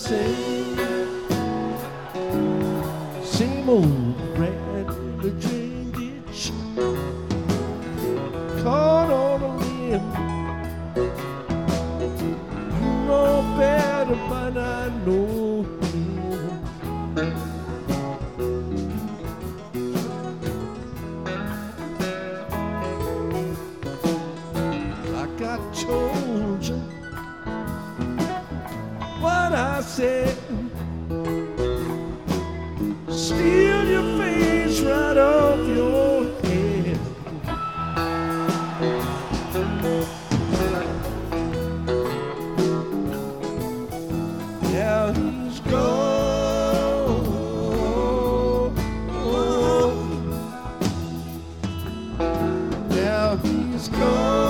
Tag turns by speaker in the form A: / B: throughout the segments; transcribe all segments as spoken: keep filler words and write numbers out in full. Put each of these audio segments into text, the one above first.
A: same, same old rat in the drain ditch, caught on a limb. You know better, but I know him. Like I told you what I said, steal your face right off your head. Yeah, he's gone. Yeah, he's gone.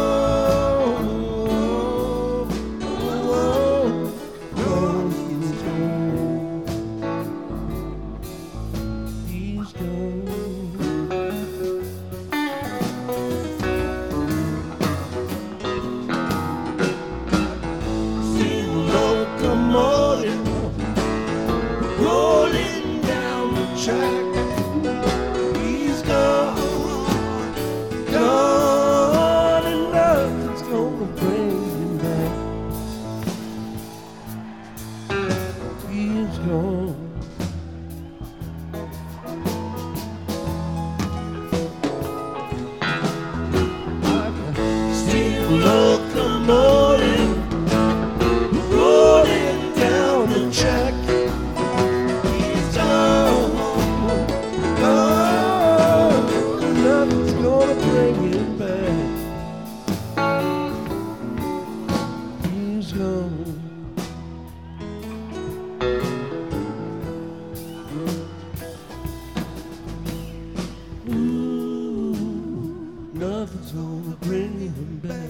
A: Rolling down the track, he's gone, gone, and nothing's gonna bring him back. He's gone. Like a steam locomotive rolling down the track. Bring him back. He's gone. Ooh, nothing's gonna bring him back.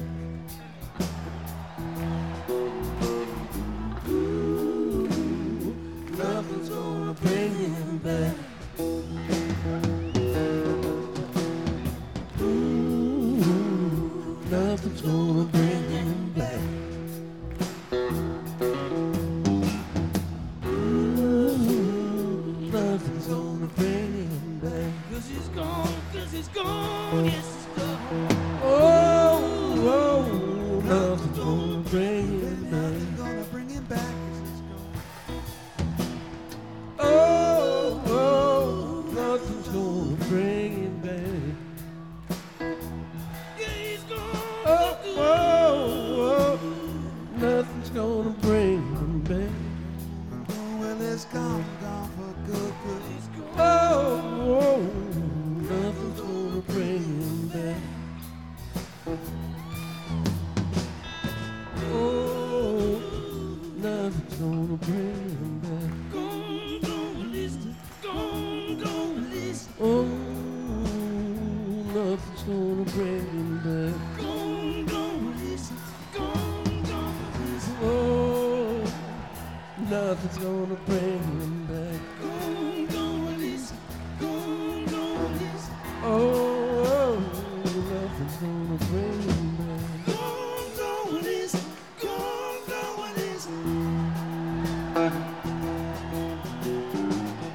A: Ooh, nothing's gonna bring him back. Nothing's gonna bring him back. Ooh, nothing's gonna bring him back. 'Cause he's gone, 'cause he's gone, yes he's gone. Oh, oh, nothing's gonna bring him back.